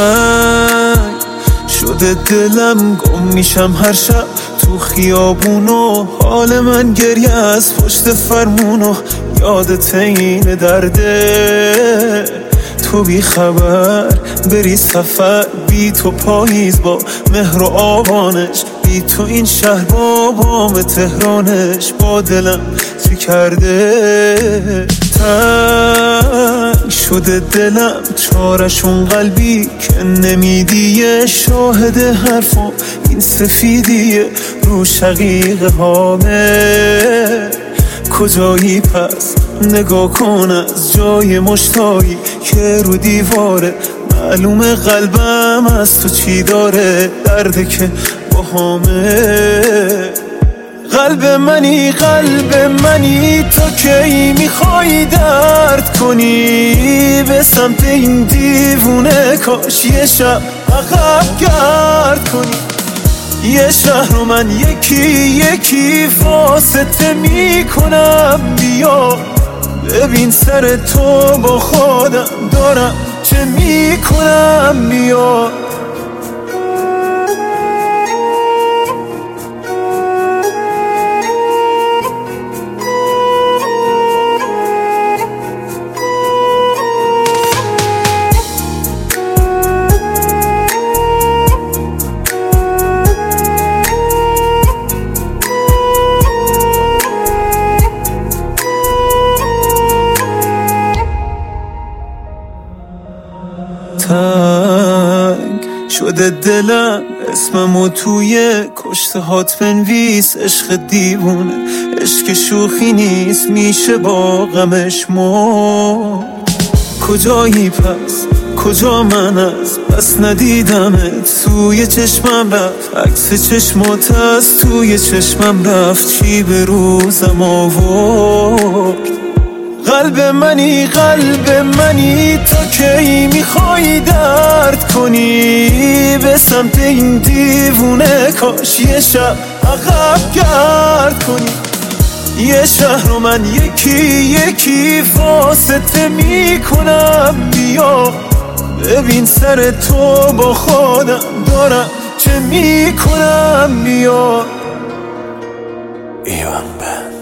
تنگ شده دلم، گم میشم هر شب تو خیابونو، حال من گریه از پشت فرمونو، یادت این درده تو بی خبر بری سفر، بی تو پاییز با مهر و آبانش، بی تو این شهر با بام تهرانش، با دلم چی کرده تنگ شده دلم، چارشون قلبی که نمیدیه، شاهد حرفم این سفیدیه رو شقیقه هامه، کجایی پس نگاه کن از جای مشتایی که رو دیواره، معلومه قلبم از تو چی داره، درده که باهامه. قلب منی تا کی میخوای درد کنی، به سمت این دیوونه کاش یه شب عقب گرد کنی، یه شهر رو من یکی واسطه میکنم، بیا ببین سر تو با خودم دارم چه میکنم، بیا تنگ شده دلم، اسممو توی کشته هات بنویس، عشق دیوونه عشق شوخی نیست، میشه با غمش مرد. کجایی پس کجا من از بس ندیدمت، توی چشمم رفت عکس چشمات از توی چشمم رفت، چی به روزم آورد. قلب منی تا کی میخوای درد کنی، به سمت این دیوونه کاش یه شب عقب گرد کنی، یه شهر رو من یکی واسطه میکنم، بیا ببین سر تو با خودم دارم چه میکنم، بیا ایوان بند.